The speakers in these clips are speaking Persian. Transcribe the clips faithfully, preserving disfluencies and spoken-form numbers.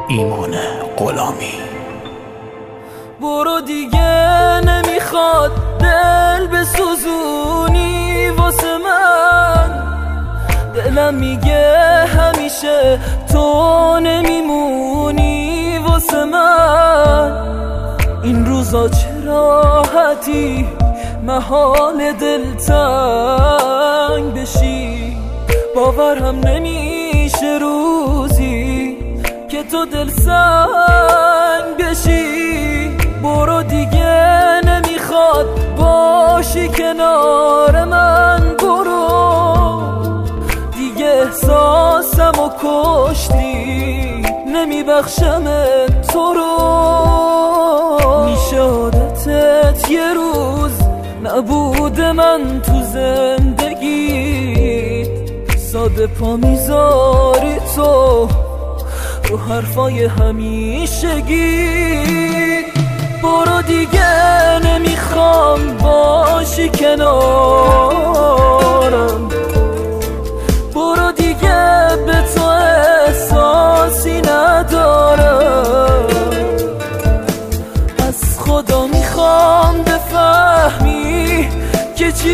ایمان غلامی. برو دیگه نمیخواد دل بسوزونی واسه من، دلم میگه همیشه تو نمیمونی واسه من. این روزا چه راحتی محال دلتنگ بشی، باورم نمیشه روزی که تو دل سنگ بشی. برو دیگه نمیخواد باشی کنار من، برو دیگه احساسم و کشتی نمیبخشم تو رو. میشه عادتت یه روز نبود من تو زندگیت، ساده پا میذاری تو رو حرفای همیشگی. برو دیگه نمیخوام باشی کنارم، برو دیگه به تو احساسی ندارم. از خدا میخوام بفهمی که چی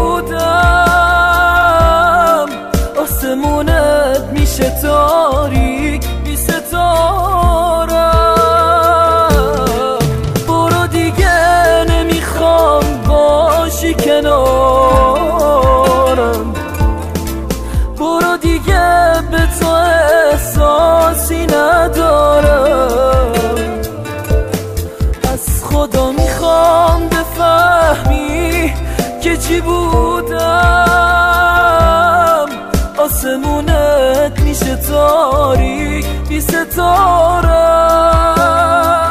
بودم، آسمونت میشه تاریک بی ستارم. برو دیگه نمیخوام باشی کنارم، برو دیگه به تو احساسی ندارم. از خدا میخوام بفهمی که چی بودم، آسمونت میشه تاریک بی ستاره.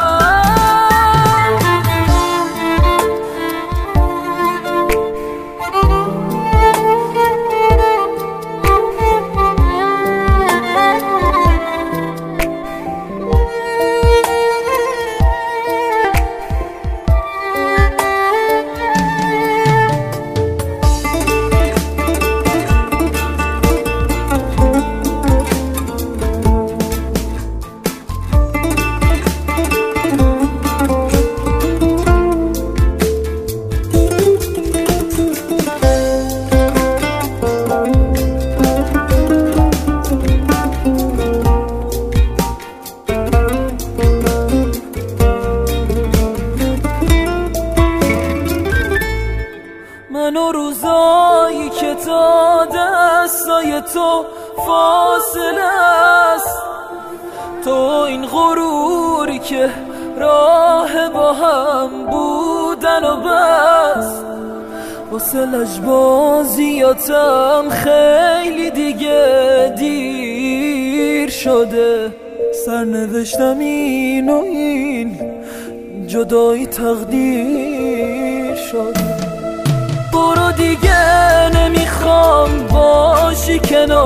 منو روزایی که تا دستای تو فاصله است، تو این غروری که راه با هم بودن و بس. واسه لجبازیاتم خیلی دیگه دیر شده، سرنوشتم این و این جدایی تقدیر شده. برو دیگه نمیخوام باشی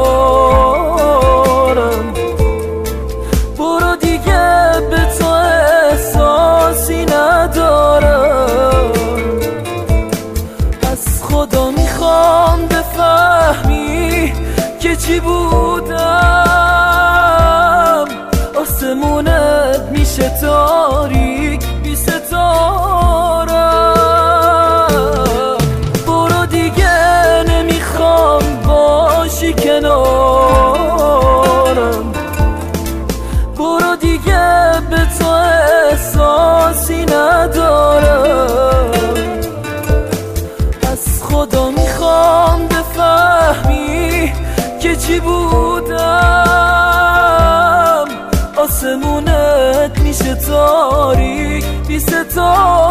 کنارم، برو دیگه به تو احساسی ندارم. از خدا میخوام بفهمی که چی بودم، آسمونت میشه تاریک بی ستاره. کنارم، برو دیگه به تو احساسی ندارم. از خدا میخوام بفهمی که چی بودم، آسمونت میشه تاریک بی ستاره.